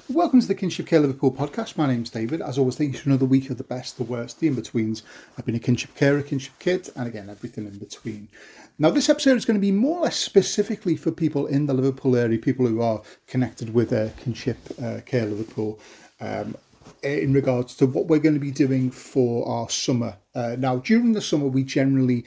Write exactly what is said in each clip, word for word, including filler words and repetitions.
Welcome to the Kinship Care Liverpool podcast. My name's David. As always, thank you for another week of the best, the worst, the in-betweens. I've been a kinship carer, kinship kid, and again, everything in between. Now, this episode is going to be more or less specifically for people in the Liverpool area, people who are connected with uh, Kinship uh, Care Liverpool, um, in regards to what we're going to be doing for our summer. Uh, now, during the summer, we generally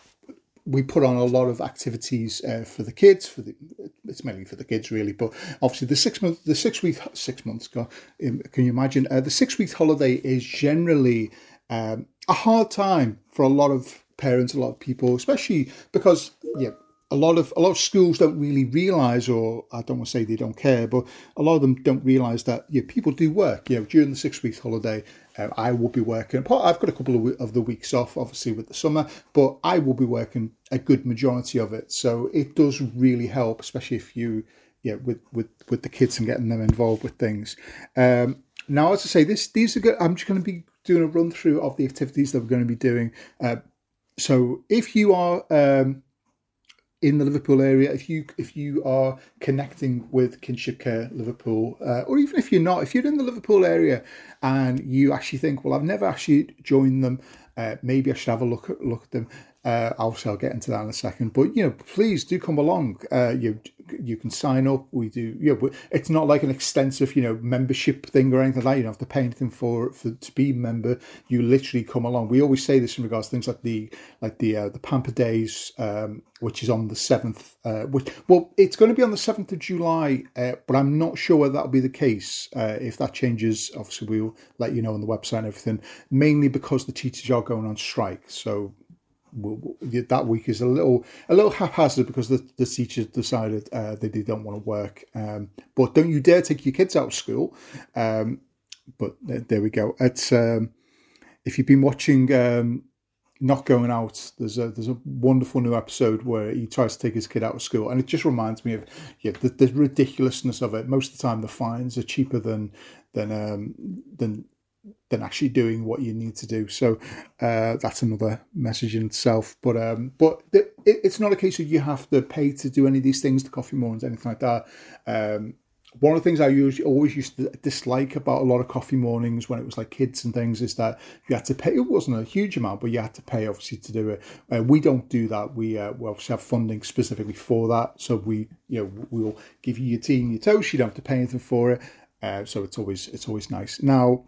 we put on a lot of activities uh, for the kids. For the, it's mainly for the kids, really. But obviously, the six month, the six week, six months. God, can you imagine? Uh, the six week holiday is generally um, a hard time for a lot of parents, a lot of people, especially because yeah, a lot of a lot of schools don't really realise, or I don't want to say they don't care, but a lot of them don't realise that yeah, people do work. You know, during the six week holiday. Uh, I will be working. I've got a couple of, of the weeks off, obviously, with the summer, but I will be working a good majority of it. So it does really help, especially if you, yeah, with with, with the kids and getting them involved with things. Um, now, as I say, this these are good. I'm just going to be doing a run through of the activities that we're going to be doing. Uh, so if you are um, in the Liverpool area, if you if you are connecting with Kinship Care Liverpool, uh, or even if you're not, if you're in the Liverpool area and you actually think, well, I've never actually joined them, uh, maybe I should have a look at look at them. Uh, obviously, I'll get into that in a second. But you know, please do come along. Uh, you you can sign up. We do. You know, it's not like an extensive, you know, membership thing or anything like that. You don't have to pay anything for for to be a member. You literally come along. We always say this in regards to things like the like the uh, the Pamper Days, um, which is on the seventh. Uh, which well, it's going to be on the seventh of July, uh, but I'm not sure whether that'll be the case. Uh, if that changes, obviously we'll let you know on the website and everything. Mainly because the teachers are going on strike, so. That week is a little a little haphazard because the, the teachers decided uh, that they don't want to work. Um, but don't you dare take your kids out of school. Um, but there, there we go. It's um, if you've been watching um, Not Going Out, there's a there's a wonderful new episode where he tries to take his kid out of school, and it just reminds me of yeah the, the ridiculousness of it. Most of the time, the fines are cheaper than than um, than. than actually doing what you need to do. So uh, that's another message in itself. But um, but it, it's not a case of you have to pay to do any of these things, the coffee mornings, anything like that. Um, one of the things I usually always used to dislike about a lot of coffee mornings when it was like kids and things is that you had to pay. It wasn't a huge amount, but you had to pay obviously to do it. Uh, we don't do that. We, uh, we obviously have funding specifically for that. So we, you know, we'll give you your tea and your toast. You don't have to pay anything for it. Uh, so it's always it's always nice. Now,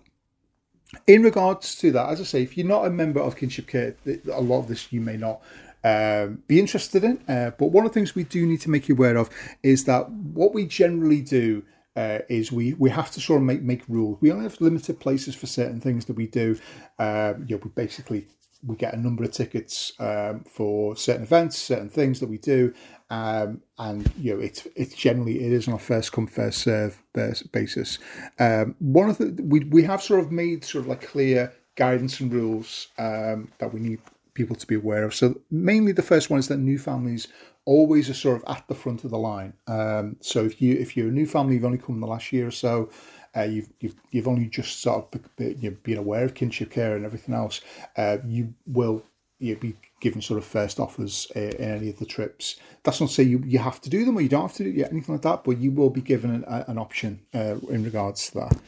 in regards to that, as I say, if you're not a member of Kinship Care, a lot of this you may not um, be interested in. Uh, but one of the things we do need to make you aware of is that what we generally do uh, is we, we have to sort of make, make rules. We only have limited places for certain things that we do. Um, you know, we basically we get a number of tickets um, for certain events, certain things that we do. Um, and, you know, it's it's generally, it is on a first come, first serve basis. Um, one of the, we, we have sort of made sort of like clear guidance and rules um, that we need people to be aware of. So mainly the first one is that new families always are sort of at the front of the line. Um, so if, you, if you're a new family, you've only come in the last year or so, Uh, you've, you've you've only just sort of you've been aware of kinship care and everything else, uh, you will you'll be given sort of first offers uh, in any of the trips. That's not to say you, you have to do them or you don't have to do yeah, anything like that, but you will be given an, an option uh, in regards to that.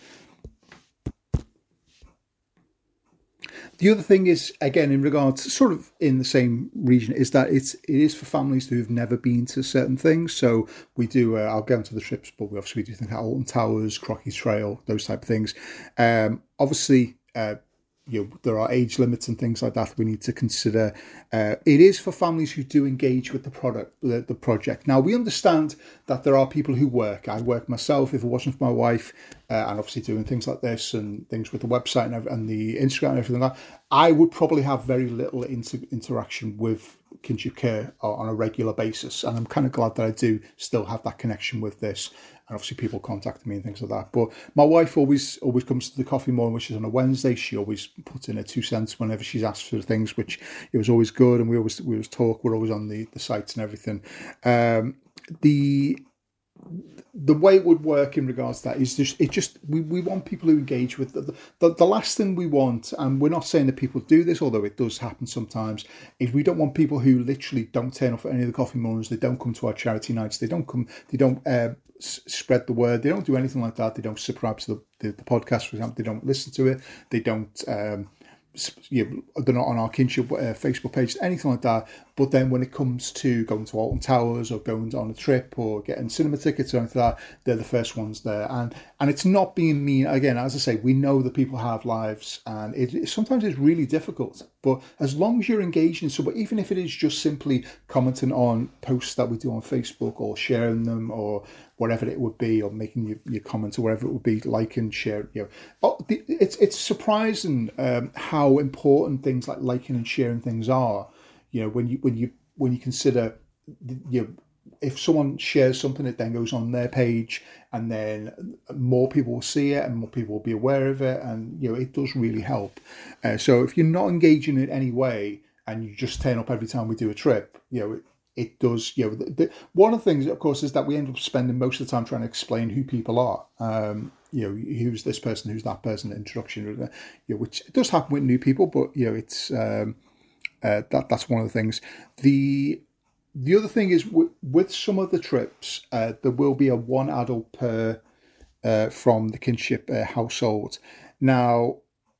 The other thing is, again, in regards, sort of in the same region, is that it's it is for families who've never been to certain things. So we do. Uh, I'll get into the trips, but we obviously do things like Alton Towers, Crocky Trail, those type of things. Um, obviously, uh, you know, there are age limits and things like that we need to consider. Uh, it is for families who do engage with the product, the, the project. Now, we understand that there are people who work. I work myself. If it wasn't for my wife, uh, and obviously doing things like this and things with the website and, and the Instagram and everything like that, I would probably have very little inter- interaction with Kinship Care on a regular basis. And I'm kind of glad that I do still have that connection with this. And obviously people contact me and things like that. But my wife always always comes to the coffee morning, which is on a Wednesday. She always puts in her two cents whenever she's asked for things, which it was always good. And we always we always talk. We're always on the, the sites and everything. Um, the the way it would work in regards to that is just it just we, we want people who engage with the, the the last thing we want, and we're not saying that people do this, although it does happen sometimes, is we don't want people who literally don't turn up at any of the coffee mornings. They don't come to our charity nights. They don't come. They don't uh, s- spread the word. They don't do anything like that. They don't subscribe to the, the, the podcast, for example. They don't listen to it. They don't. Um, You know, they're not on our kinship uh, Facebook page, anything like that. But then when it comes to going to Alton Towers or going on a trip or getting cinema tickets or anything like that, they're the first ones there. And and it's not being mean. Again, as I say, we know that people have lives, and it, it sometimes it's really difficult. But as long as you're engaged in somebody, even if it is just simply commenting on posts that we do on Facebook or sharing them or whatever it would be, or making your, your comments or whatever it would be, like and share. You know, oh, the, it's it's surprising um, how important things like liking and sharing things are. You know, when you when you when you consider, you know, if someone shares something, it then goes on their page, and then more people will see it, and more people will be aware of it, and you know, it does really help. Uh, so if you're not engaging in any way, and you just turn up every time we do a trip, you know. It, It does, you know, the, the, one of the things, of course, is that we end up spending most of the time trying to explain who people are. Um, you know, who's this person, who's that person, introduction, you know, which does happen with new people, but, you know, it's, um, uh, that that's one of the things. The the other thing is w- with some of the trips, uh, there will be a one adult per uh, from the kinship uh, household. Now,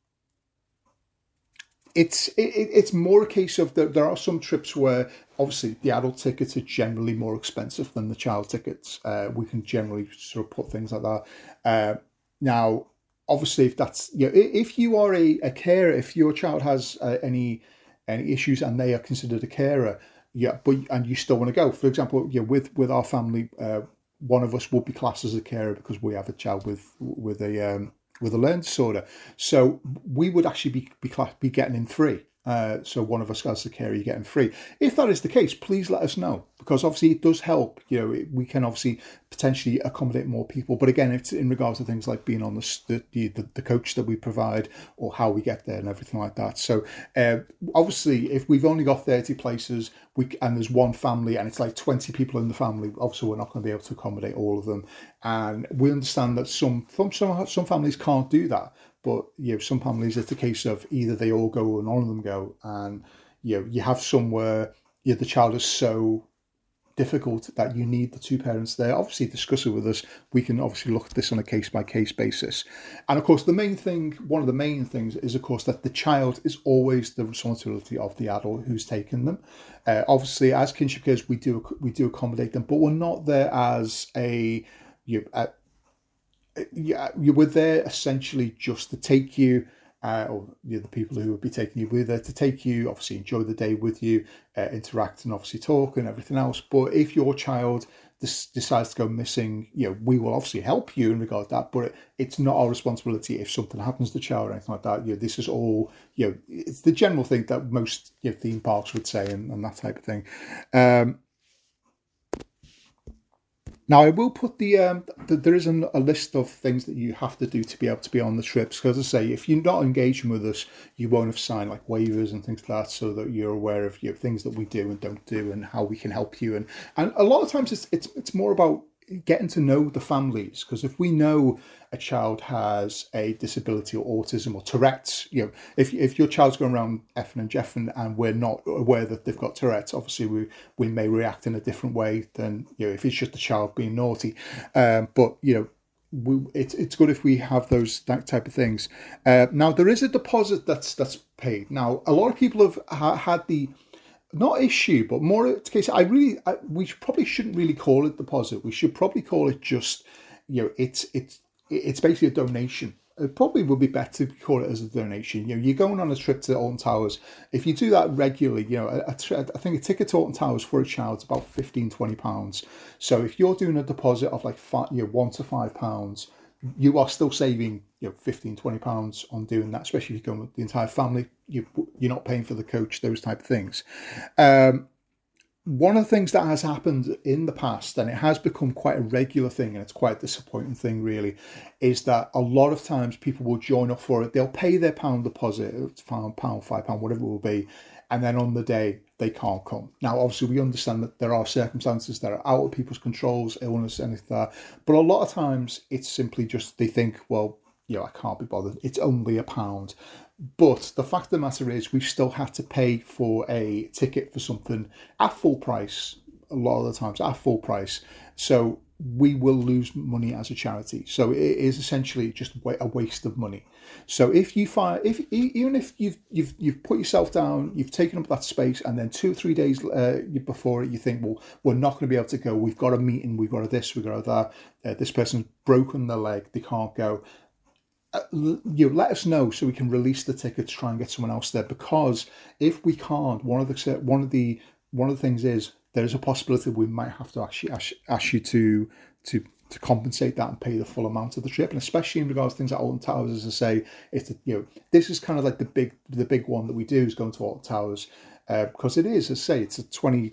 It's it, it's more a case of that there are some trips where obviously the adult tickets are generally more expensive than the child tickets. Uh, we can generally sort of put things like that. Uh, now, obviously, if that's you know, if you are a, a carer, if your child has uh, any any issues and they are considered a carer, yeah, but and you still want to go. For example, yeah, with with our family, uh, one of us will be classed as a carer because we have a child with with a um, with a learning disorder. So we would actually be be, be getting in free. Uh, so one of us as the carer, you're getting free. If that is the case, please let us know, because obviously it does help. You know, it, we can obviously potentially accommodate more people. But again, it's in regards to things like being on the the, the, the coach that we provide or how we get there and everything like that. So uh, obviously, if we've only got thirty places, we and there's one family and it's like twenty people in the family, obviously we're not going to be able to accommodate all of them. And we understand that some some some families can't do that. But you know, some families, it's a case of either they all go or none of them go, and you know, you have somewhere you know, the child is so difficult that you need the two parents there. Obviously, discuss it with us. We can obviously look at this on a case by case basis. And of course, the main thing, one of the main things, is of course that the child is always the responsibility of the adult who's taken them. Uh, obviously, as kinship carers, we do we do accommodate them, but we're not there as a you know, a, yeah, you were there essentially just to take you, uh, or you know, the people who would be taking you were there to take you, obviously enjoy the day with you, uh, interact and obviously talk and everything else. But if your child des- decides to go missing, you know, we will obviously help you in regard to that, but it, it's not our responsibility if something happens to the child or anything like that. You know, this is all, you know, it's the general thing that most you know, theme parks would say and, and that type of thing. Um, Now, I will put the, um, the there is an, a list of things that you have to do to be able to be on the trips. Because as I say, if you're not engaging with us, you won't have signed like waivers and things like that, so that you're aware of you know, things that we do and don't do and how we can help you. And and a lot of times it's it's it's more about getting to know the families, because if we know a child has a disability or autism or Tourette's, you know, if if your child's going around effing and jeffing and we're not aware that they've got Tourette's, obviously we we may react in a different way than you know if it's just a child being naughty. Um, but you know. We, it's it's good if we have those that type of things. Uh, now there is a deposit that's that's paid. Now a lot of people have ha- had the not issue, but more it's case. I really, I, we probably shouldn't really call it deposit. We should probably call it just, you know, it's it's it's basically a donation. It probably would be better to call it as a donation. You know, you're going on a trip to Alton Towers. If you do that regularly, you know, a, a, I think a ticket to Alton Towers for a child is about fifteen, twenty pounds. So if you're doing a deposit of like five, you know, one to five pounds, you are still saving, you know, fifteen, twenty pounds on doing that, especially if you're going with the entire family. You, you're not paying for the coach, those type of things. Um, one of the things that has happened in the past, and it has become quite a regular thing, and it's quite a disappointing thing really, is that a lot of times people will join up for it. They'll pay their pound deposit, pound, pound, five pound, whatever it will be, and then on the day they can't come. Now, obviously, we understand that there are circumstances that are out of people's controls, illness, anything like that. But a lot of times, it's simply just they think, well, you know, I can't be bothered. It's only a pound. But the fact of the matter is, we've still had to pay for a ticket for something at full price. A lot of the times at full price. So we will lose money as a charity. So it is essentially just a waste of money. So if you find, if even if you've you've you've put yourself down, you've taken up that space, and then two or three days uh, before it, you think, well, we're not going to be able to go. We've got a meeting. We've got a this. We've got a that. Uh, this person's broken their leg. They can't go. Uh, you know, let us know so we can release the ticket to try and get someone else there. Because if we can't, one of the one of the one of the things is, there is a possibility we might have to actually ask, ask you to to to compensate that and pay the full amount of the trip. And especially in regards to things like Alton Towers, as I say, it's a, you know, this is kind of like the big the big one that we do, is going to Alton Towers, uh, because it is, as I say, it's a twenty.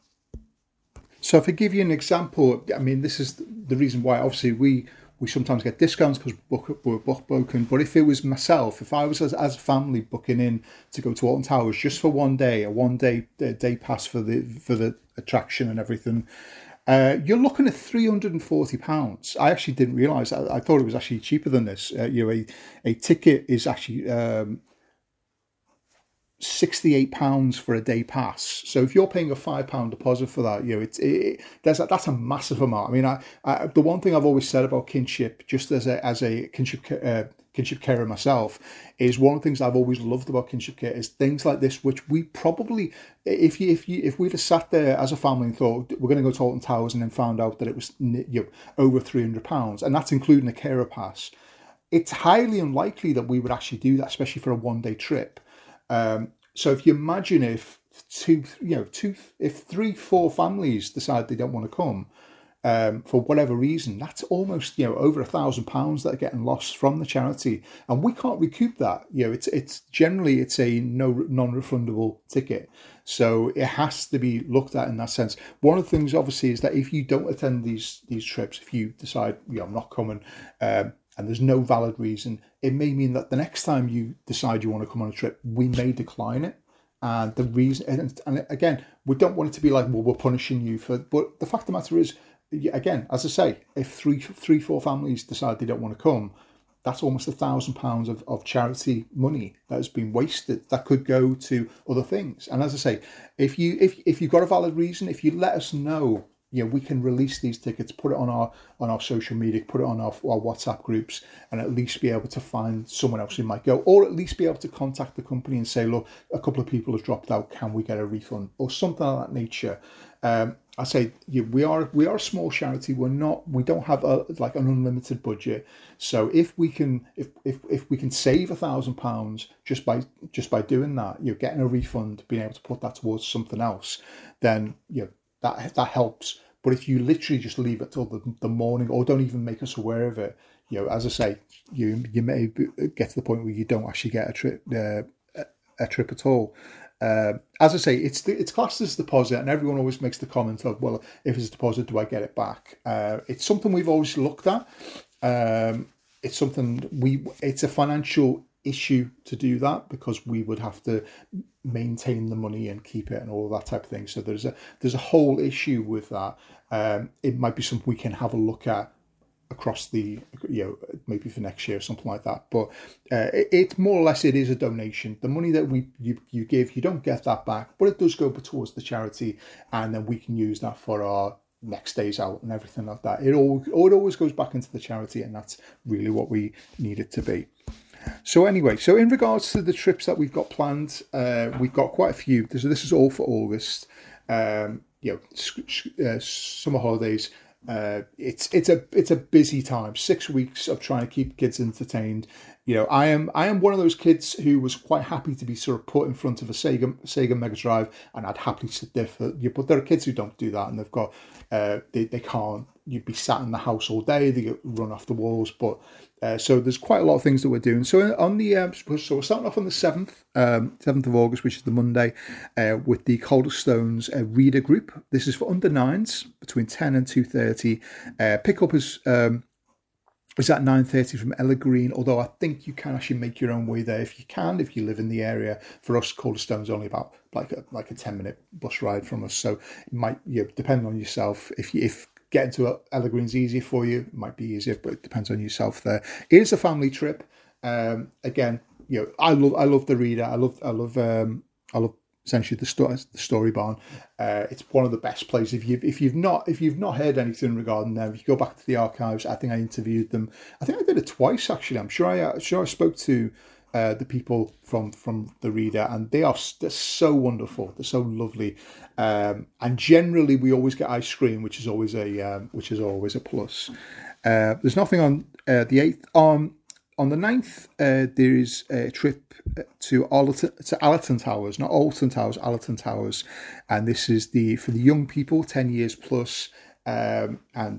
So if I give you an example, I mean, this is the reason why obviously we we sometimes get discounts because we're book booking. But if it was myself, if I was as, as a family booking in to go to Alton Towers just for one day, a one day uh, day pass for the for the attraction and everything, uh, you're looking at three hundred and forty pounds. I actually didn't realise. I, I thought it was actually cheaper than this. Uh, you know, a, a ticket is actually um, sixty-eight pounds for a day pass. So if you're paying a five pound deposit for that, you know, it's it, there's a, that's a massive amount. I mean, I, I the one thing I've always said about kinship, just as a as a kinship uh, kinship carer myself, is one of the things I've always loved about kinship care is things like this, which we probably, if you if you if we'd have sat there as a family and thought we're going to go to Alton Towers and then found out that it was, you know, over three hundred pounds, and that's including a carer pass, it's highly unlikely that we would actually do that, especially for a one day trip. Um, so if you imagine if two, you know, two, if three, four families decide they don't want to come, um, for whatever reason, that's almost, you know, over a thousand pounds that are getting lost from the charity, and we can't recoup that. You know, it's it's generally it's a no non-refundable ticket, so it has to be looked at in that sense. One of the things, obviously, is that if you don't attend these these trips, if you decide, you know, I'm not coming, um, and there's no valid reason, it may mean that the next time you decide you want to come on a trip, we may decline it. And the reason, and, and again, we don't want it to be like, well, we're punishing you for, but the fact of the matter is, again, as I say, if three, three, four families decide they don't want to come, that's almost a thousand pounds of, of charity money that has been wasted that could go to other things. And as I say, if you, if, if you've got a valid reason, if you let us know, you know, we can release these tickets, put it on our on our social media, put it on our, our WhatsApp groups, and at least be able to find someone else who might go, or at least be able to contact the company and say, look, a couple of people have dropped out, can we get a refund, or something of that nature. Um, I say, yeah, we are we are a small charity. We're not, we don't have a like an unlimited budget. So if we can if if, if we can save a thousand pounds just by just by doing that, you know, getting a refund, being able to put that towards something else, then you know that that helps. But if you literally just leave it till the, the morning, or don't even make us aware of it, you know, as I say, you you may get to the point where you don't actually get a trip uh, a trip at all. Uh, as I say, it's it's classed as a deposit, and everyone always makes the comment of, well, if it's a deposit, do I get it back? Uh, it's something we've always looked at. Um, it's something we. It's a financial issue to do that, because we would have to maintain the money and keep it and all of that type of thing. So there's a there's a whole issue with that. Um, it might be something we can have a look at across the, you know, maybe for next year or something like that. But uh, it, it more or less, it is a donation. The money that we you, you give, you don't get that back, but it does go towards the charity, and then we can use that for our next days out and everything like that. It all it always goes back into the charity, and that's really what we need it to be. So anyway, so in regards to the trips that we've got planned, uh, we've got quite a few. This, this is all for August. Um, you know, uh, summer holidays. Uh, it's it's a it's a busy time. Six weeks of trying to keep kids entertained. You know, I am I am one of those kids who was quite happy to be sort of put in front of a Sega Sega Mega Drive, and I'd happily sit there for you. But there are kids who don't do that, and they've got uh, they they can't. You'd be sat in the house all day. They get run off the walls. But uh, so there's quite a lot of things that we're doing. So on the um, so we're starting off on the seventh, um, seventh of August, which is the Monday, uh, with the Calder Stones uh, reader group. This is for under nines between ten and two thirty. Uh, pickup is um, is at nine thirty from Ella Green. Although I think you can actually make your own way there if you can, if you live in the area. For us, Calder Stones only about like a, like a ten minute bus ride from us. So it might, you know, depend on yourself. If you, if getting to Ella Green's easier for you, it might be easier, but it depends on yourself there. It is a family trip. Um, again, you know, I love I love the reader. I love I love um, I love essentially the story, the story barn. Uh, it's one of the best places. If you if you've not if you've not heard anything regarding them, if you go back to the archives, I think I interviewed them. I think I did it twice actually. I'm sure I I'm sure I spoke to uh, the people from from the Reader, and they are they're so wonderful. They're so lovely, um, and generally we always get ice cream, which is always a um, which is always a plus. Uh, there's nothing on uh, the eighth. On on the ninth, uh, there is a trip to Allerton, to Allerton Towers, not Alton Towers, Allerton Towers, and this is the for the young people, ten years plus, um, and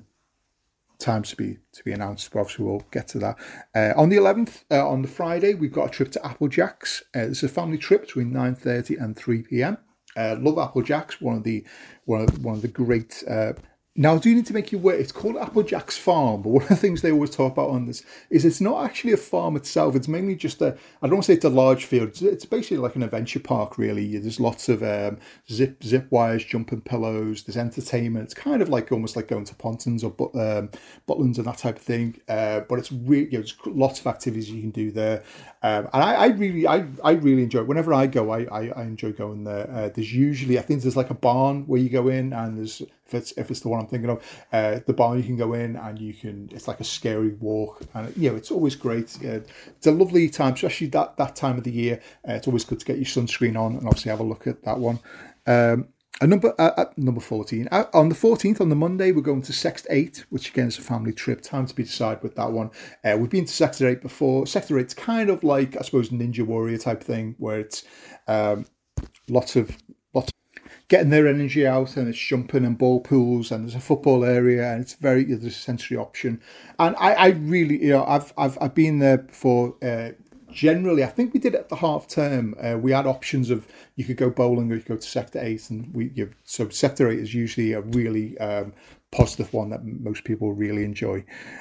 times to be to be announced. But obviously, we'll get to that. Uh, on the eleventh, uh, on the Friday, we've got a trip to Applejack's. Uh, this is a family trip between nine thirty and three p.m. Uh, love Applejack's, one of the one of one of the great. Uh, Now, I do need to make you aware, it's called Applejack's Farm, but one of the things they always talk about on this is it's not actually a farm itself. It's mainly just a, I don't want to say it's a large field. It's, it's basically like an adventure park, really. There's lots of um, zip zip wires, jumping pillows, there's entertainment. It's kind of like almost like going to Pontins or um, Butlins and that type of thing. Uh, but it's really, you know, there's lots of activities you can do there. Um, and I, I really, I, I really enjoy it. Whenever I go, I, I, I enjoy going there. Uh, there's usually, I think there's like a barn where you go in, and there's, if it's if it's the one I'm thinking of, uh, the barn you can go in and you can, it's like a scary walk, and you know, it's always great. Uh, it's a lovely time, especially that, that time of the year. Uh, it's always good to get your sunscreen on and obviously have a look at that one. Um, a number uh, uh, number fourteen. Uh, on the fourteenth, on the Monday, we're going to Sector eight, which again is a family trip. Time to be decided with that one. Uh, we've been to Sector eight before. Sector eight's kind of like, I suppose, Ninja Warrior type thing, where it's um, lots of lots of getting their energy out, and it's jumping and ball pools, and there's a football area, and it's very, there's a sensory option. And I, I really, you know, I've I've I've been there before. Uh, Generally, I think we did it at the half term. Uh, we had options of you could go bowling or you could go to Sector eight, and we you, so Sector eight is usually a really um, positive one that most people really enjoy.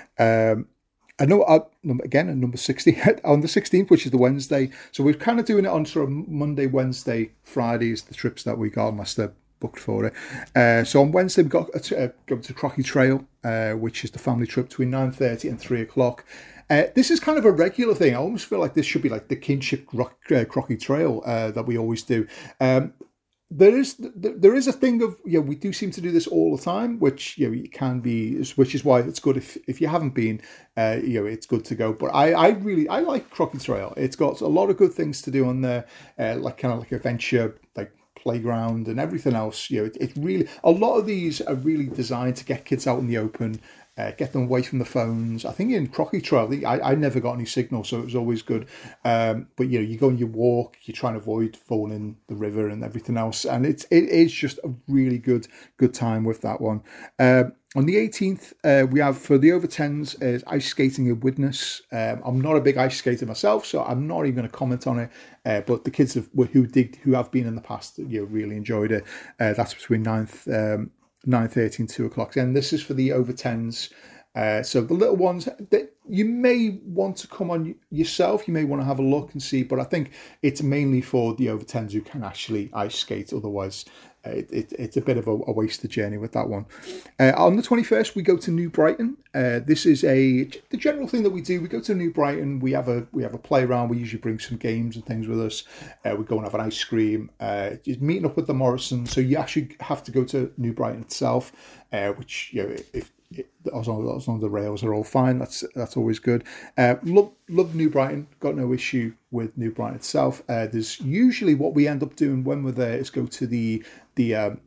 Um, I know uh, again at number sixty on the sixteenth, which is the Wednesday. So we're kind of doing it on sort of Monday, Wednesday, Fridays, the trips that we got, unless they're booked for it. Uh, so on Wednesday we got uh, go to Crocky Trail, uh, which is the family trip between nine thirty and three o'clock. Uh, this is kind of a regular thing. I almost feel like this should be like the Kinship Rock, uh, Crocky Trail uh, that we always do. Um, there is there is a thing of, you know, we do seem to do this all the time, which, you know, it can be, which is why it's good if if you haven't been, uh, you know, it's good to go. But I, I really I like Crocky Trail. It's got a lot of good things to do on there, uh, like kind of like adventure, like playground and everything else. You know, it, it really, a lot of these are really designed to get kids out in the open. Uh, get them away from the phones. I think in Crocky Trail, I, I never got any signal, so it was always good. Um, but you know, you go on your walk, you try and avoid falling in the river and everything else, and it's it is just a really good good time with that one. Um, on the eighteenth, uh, we have for the over tens is ice skating in Widnes. Um, I'm not a big ice skater myself, so I'm not even going to comment on it. Uh, but the kids have, who did who have been in the past, you know, really enjoyed it. Uh, that's between ninth. Um, nine thirty and two o'clock. And this is for the over tens. Uh, so the little ones that you may want to come on yourself, you may want to have a look and see, but I think it's mainly for the over tens who can actually ice skate. Otherwise, uh, it, it, it's a bit of a, a wasted journey with that one. Uh, on the twenty-first, we go to New Brighton. Uh, this is a the general thing that we do. We go to New Brighton. We have a we have a playground. We usually bring some games and things with us. Uh, we go and have an ice cream. Uh, just meeting up with the Morrison. So you actually have to go to New Brighton itself, uh, which, you know, if It, as, long as, as long as the rails are all fine, that's that's always good. Uh, love love New Brighton. Got no issue with New Brighton itself. Uh, there's usually what we end up doing when we're there is go to the the um,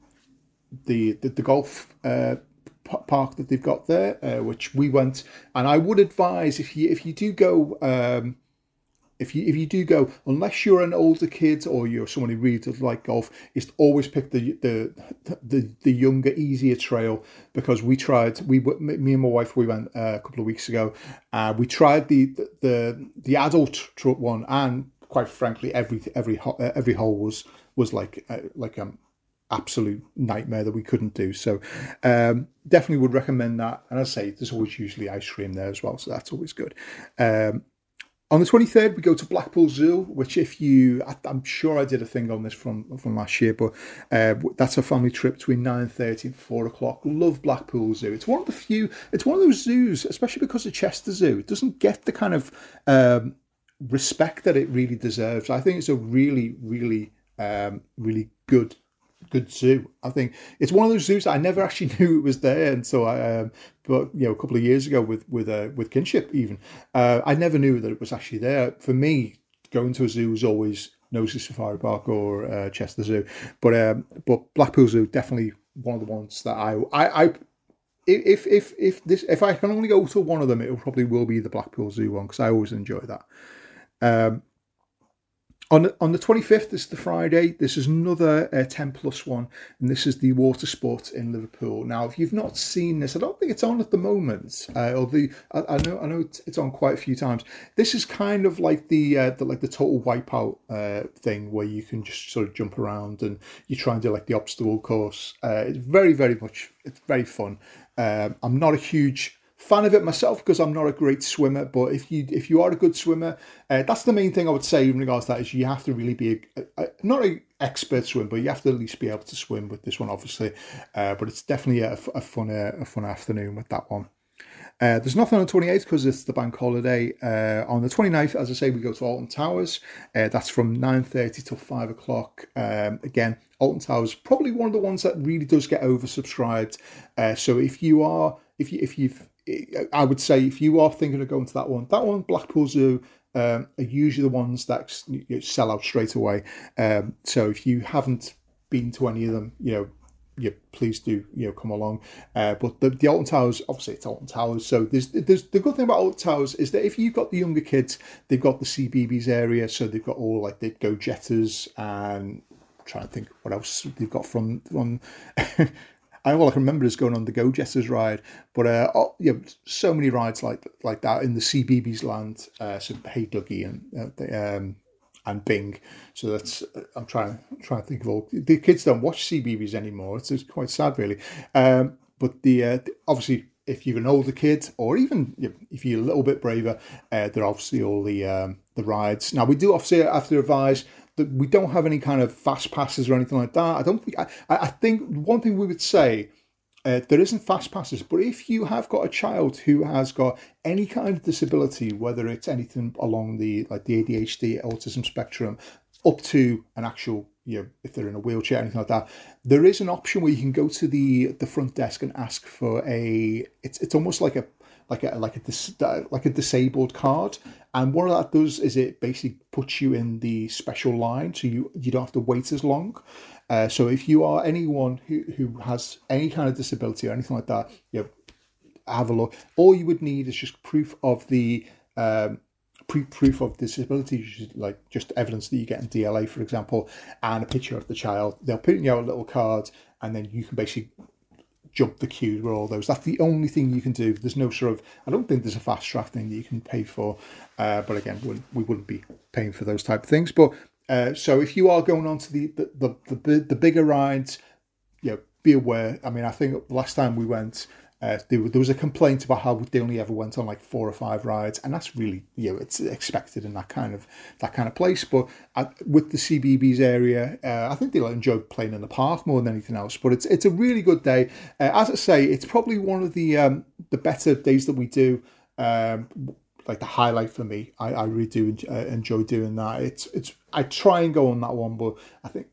the, the the golf uh, park that they've got there, uh, which we went. And I would advise, if you if you do go. Um, If you if you do go, unless you're an older kid or you're someone who really does like golf, is to always pick the the the, the younger, easier trail. Because we tried, we me and my wife, we went uh, a couple of weeks ago. Uh, we tried the the the adult truck one, and quite frankly, every every every hole was was like uh, like um absolute nightmare that we couldn't do. So um, definitely would recommend that. And as I say, there's always usually ice cream there as well, so that's always good. Um, On the twenty-third, we go to Blackpool Zoo, which if you, I, I'm sure I did a thing on this from, from last year, but uh, that's a family trip between nine thirty and four o'clock. Love Blackpool Zoo. It's one of the few, it's one of those zoos, especially because of Chester Zoo, it doesn't get the kind of um, respect that it really deserves. I think it's a really, really um, really good good zoo. I think it's one of those zoos that I never actually knew it was there until I, um, but you know, a couple of years ago with with uh, with kinship. Even uh, I never knew that it was actually there. For me, going to a zoo was always Knowsley Safari Park or uh, Chester Zoo, but um, but Blackpool Zoo definitely one of the ones that I I. I if if if this if I can only go to one of them, it probably will be the Blackpool Zoo one because I always enjoy that. Um, On the, on the twenty-fifth, this is the Friday, this is another uh, ten plus one, and this is the water sport in Liverpool. Now, if you've not seen this, I don't think it's on at the moment. Uh, or the I, I know I know it's on quite a few times. This is kind of like the, uh, the like the total wipeout uh, thing where you can just sort of jump around and you try and do like the obstacle course. Uh, it's very very much it's very fun. Um, I'm not a huge fan of it myself because I'm not a great swimmer, but if you if you are a good swimmer, uh, that's the main thing I would say in regards to that is you have to really be a, a, not an expert swimmer, but you have to at least be able to swim with this one, obviously. Uh, but it's definitely a, a fun uh, a fun afternoon with that one. Uh, there's nothing on the twenty-eighth because it's the bank holiday. Uh, on the twenty-ninth, as I say, we go to Alton Towers. Uh, that's from nine thirty till five o'clock. Um, again, Alton Towers probably one of the ones that really does get oversubscribed. Uh, so if you are if you if you've I would say if you are thinking of going to that one, that one, Blackpool Zoo, um, are usually the ones that sell out straight away. Um, so if you haven't been to any of them, you know, you please do, you know, come along. Uh, but the, the Alton Towers, obviously it's Alton Towers. So there's, there's the good thing about Alton Towers is that if you've got the younger kids, they've got the C B B S area. So they've got all like the Go Jetters and I'm trying to think what else they've got from, from I all I can remember is going on the Go Jetters ride, but uh, oh, yeah, so many rides like like that in the C B B S land. Uh, so Hey Dougie and uh, the, um, and Bing. So that's I'm trying trying to think of all the kids don't watch C B B S anymore. It's, it's quite sad, really. Um, but the, uh, the obviously if you're an older kid or even you know, if you're a little bit braver, uh, there are obviously all the um, the rides. Now we do obviously have to advise that we don't have any kind of fast passes or anything like that. I don't think. I, I think one thing we would say, uh, there isn't fast passes, but if you have got a child who has got any kind of disability, whether it's anything along the like the A D H D, autism spectrum, up to an actual, you know, if they're in a wheelchair, anything like that, there is an option where you can go to the the front desk and ask for a. It's it's almost like a. like a like a dis, like a disabled card, and what that does is it basically puts you in the special line, so you you don't have to wait as long. Uh, so if you are anyone who, who has any kind of disability or anything like that, you know, have a look. All you would need is just proof of the um, pre proof of disability, like just evidence that you get in D L A, for example, and a picture of the child. They'll put you out a little card, and then you can basically jump the queue with all those. That's the only thing you can do. There's no sort of, I don't think there's a fast track thing that you can pay for. Uh, but again, we, we wouldn't be paying for those type of things. But uh, so if you are going on to the the, the, the, the bigger rides, you know, be aware. I mean, I think last time we went, uh, there, there was a complaint about how they only ever went on like four or five rides, and that's really, you know, it's expected in that kind of that kind of place. But uh, with the C B B S area, uh, I think they'll enjoy playing in the park more than anything else. But it's it's a really good day. Uh, as I say, it's probably one of the um, the better days that we do. Um, like the highlight for me, I, I really do enjoy, uh, enjoy doing that. It's it's I try and go on that one, but I think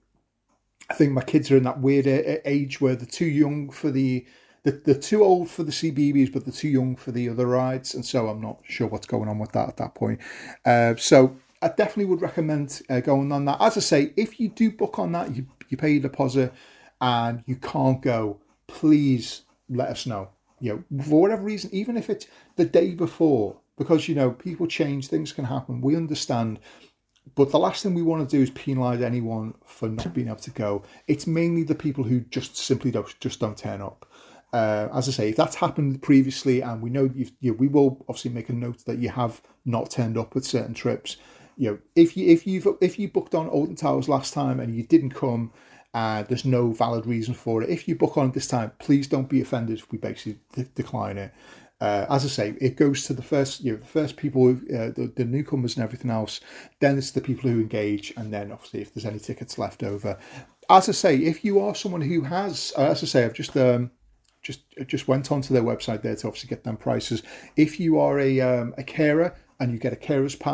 I think my kids are in that weird age where they're too young for the. They're too old for the C B B S, but they're too young for the other rides. And so I'm not sure what's going on with that at that point. Uh, so I definitely would recommend uh, going on that. As I say, if you do book on that, you, you pay your deposit and you can't go, please let us know. You know, for whatever reason, even if it's the day before, because, you know, people change, things can happen. We understand. But the last thing we want to do is penalise anyone for not being able to go. It's mainly the people who just simply don't, just don't turn up. Uh, as I say, if that's happened previously, and we know you've, you, we will obviously make a note that you have not turned up with certain trips. You know, if you if you if you booked on Alton Towers last time and you didn't come, uh, there's no valid reason for it. If you book on this time, please don't be offended if we basically de- decline it. Uh, as I say, it goes to the first, you know, the first people, who, uh, the, the newcomers and everything else. Then it's the people who engage, and then obviously if there's any tickets left over. As I say, if you are someone who has, uh, as I say, I've just. Um, Just just went onto their website there to obviously get them prices. If you are a um, a carer and you get a carer's pass,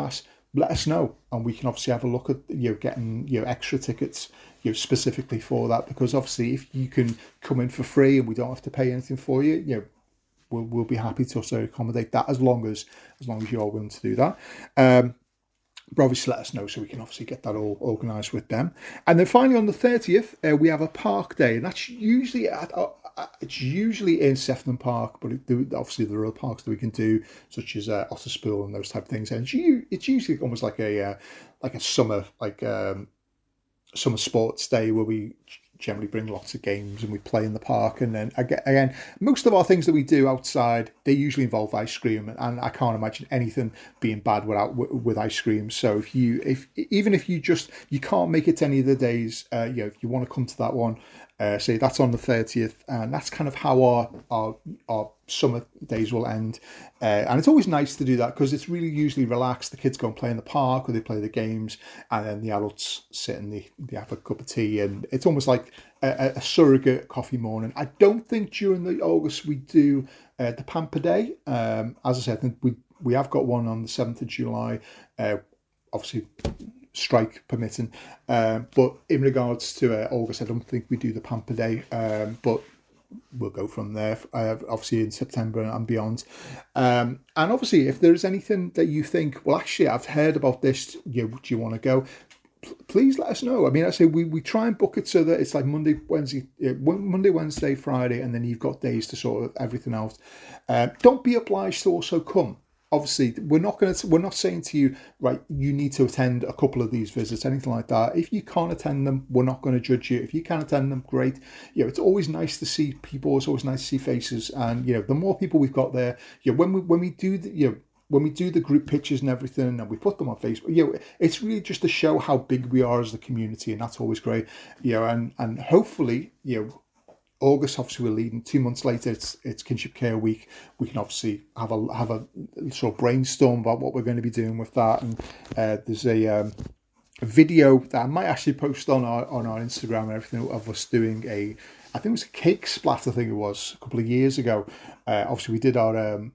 let us know, and we can obviously have a look at, you know, getting, you know, extra tickets, you know, specifically for that, because obviously if you can come in for free and we don't have to pay anything for you, you know, we'll, we'll be happy to also accommodate that as long as as long as you're willing to do that. Um, but obviously let us know so we can obviously get that all organised with them. And then finally on the thirtieth, uh, we have a park day, and that's usually at, uh, it's usually in Sefton Park, but it, obviously there are other parks that we can do, such as uh, Otterspool and those type of things. And it's, it's usually almost like a uh, like a summer like um, summer sports day where we generally bring lots of games and we play in the park. And then again, most of our things that we do outside, they usually involve ice cream, and I can't imagine anything being bad without with ice cream. So if you if even if you just you can't make it to any of the days, uh, you know, if you want to come to that one, uh, say that's on the thirtieth, and that's kind of how our our our summer days will end. Uh, and it's always nice to do that because it's really usually relaxed. The kids go and play in the park or they play the games, and then the adults sit and they, they have a cup of tea, and it's almost like a, a surrogate coffee morning. I don't think during the August we do uh, the Pamper Day. Um, as I said, I think we, we have got one on the seventh of July, uh, obviously strike permitting. Um, but in regards to uh, August, I don't think we do the Pamper Day, um, but we'll go from there, uh, obviously in September and beyond. Um, and obviously, if there's anything that you think, well, actually, I've heard about this, you know, do you want to go? P- please let us know. I mean, I say we, we try and book it so that it's like Monday, Wednesday, uh, Monday, Wednesday, Friday, and then you've got days to sort of everything else. Uh, don't be obliged to also come. Obviously, we're not going to. We're not saying to you, right, you need to attend a couple of these visits, anything like that. If you can't attend them, we're not going to judge you. If you can attend them, great. You know, it's always nice to see people. It's always nice to see faces, and you know, the more people we've got there, you know, when we when we do the, you know, when we do the group pictures and everything, and we put them on Facebook, you know, it's really just to show how big we are as the community, and that's always great. You know, and and hopefully, you know, August, obviously, we're leading. Two months later, it's it's Kinship Care Week. We can obviously have a have a sort of brainstorm about what we're going to be doing with that. And uh, there's a, um, a video that I might actually post on our on our Instagram and everything of us doing a, I think it was a cake splat. I think it was a couple of years ago. Uh, obviously, we did our um,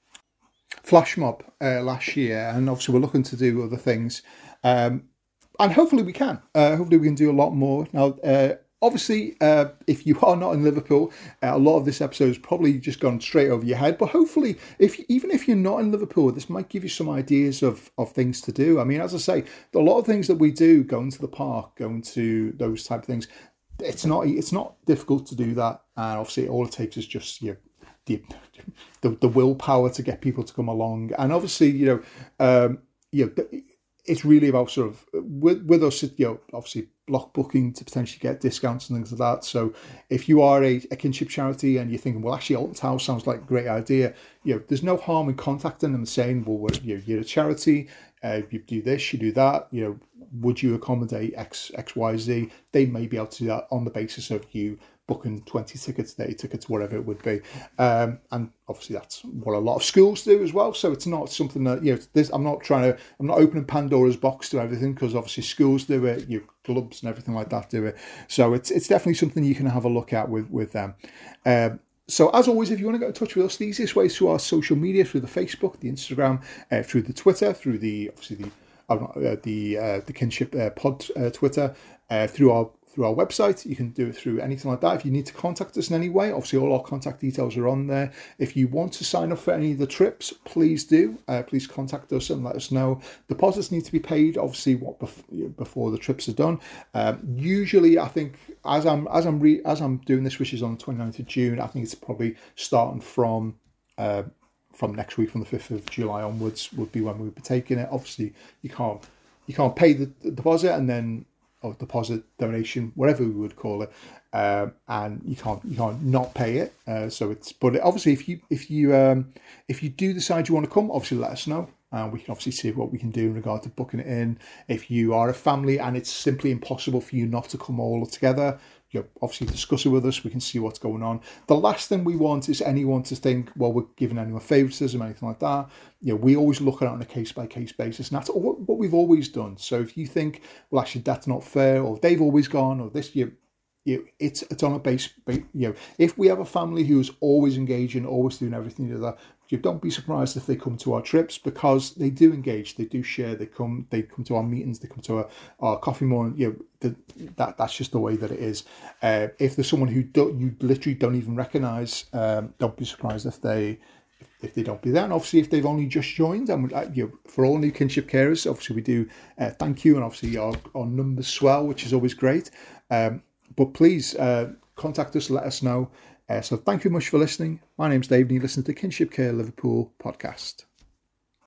flash mob uh, last year, and obviously we're looking to do other things. Um, and hopefully we can. Uh, hopefully we can do a lot more now. Uh, Obviously, uh, if you are not in Liverpool, uh, a lot of this episode has probably just gone straight over your head. But hopefully, if even if you're not in Liverpool, this might give you some ideas of, of things to do. I mean, as I say, a lot of things that we do, going to the park, going to those type of things, it's not it's not difficult to do that. And obviously, all it takes is just you know, the, the the willpower to get people to come along. And obviously, you know, um, you know, it's really about sort of with with us, you know, obviously block booking to potentially get discounts and things like that. So if you are a, a kinship charity and you're thinking, well, actually Alton's House sounds like a great idea, you know, there's no harm in contacting them and saying, well, we're, you know, you're a charity, uh, you do this, you do that, you know, would you accommodate X, X, Y, Z? They may be able to do that on the basis of you booking twenty tickets, thirty tickets, whatever it would be. Um, and obviously that's what a lot of schools do as well. So it's not something that, you know, this, I'm not trying to, I'm not opening Pandora's box to everything, because obviously schools do it, you know, clubs and everything like that do it. So it's it's definitely something you can have a look at with, with them. Um, So as always, if you want to get in touch with us, the easiest way is through our social media, through the Facebook, the Instagram, uh, through the Twitter, through the, obviously the, uh, the, uh, the Kinship uh, Pod uh, Twitter, uh, through our through our website. You can do it through anything like that. If you need to contact us in any way, obviously all our contact details are on there. If you want to sign up for any of the trips, please do. Uh, please contact us and let us know. Deposits need to be paid, obviously, what bef- before the trips are done. Um, usually, I think as I'm as I'm re- as I'm doing this, which is on the twenty-ninth of June, I think it's probably starting from. Uh, from next week, from the fifth of July onwards, would be when we'll be taking it. Obviously, you can't you can't pay the, the deposit and then or deposit donation, whatever we would call it, um, and you can't you can't not pay it. Uh, so it's but obviously if you if you um, if you do decide you want to come, obviously let us know. And we can obviously see what we can do in regard to booking it in. If you are a family and it's simply impossible for you not to come all together, you know, obviously discuss it with us. We can see what's going on. The last thing we want is anyone to think, well, we're giving anyone favoritism or anything like that. You know, we always look at it on a case-by-case basis, and that's what we've always done. So if you think, well, actually, that's not fair, or they've always gone, or this year, you know, it's it's on a base, you know, if we have a family who's always engaging, always doing everything together, you don't be surprised if they come to our trips, because they do engage, they do share, they come, they come to our meetings, they come to our, our coffee morning. You know, the, that that's just the way that it is. Uh, if there's someone who don't, you literally don't even recognise, um, don't be surprised if they if they don't be there. And obviously, if they've only just joined, and uh, you know, for all new kinship carers, obviously we do uh, thank you, and obviously our, our numbers swell, which is always great. Um, but please uh, contact us, let us know. Uh, so thank you much for listening. My name's Dave, and you listen to Kinship Care Liverpool podcast.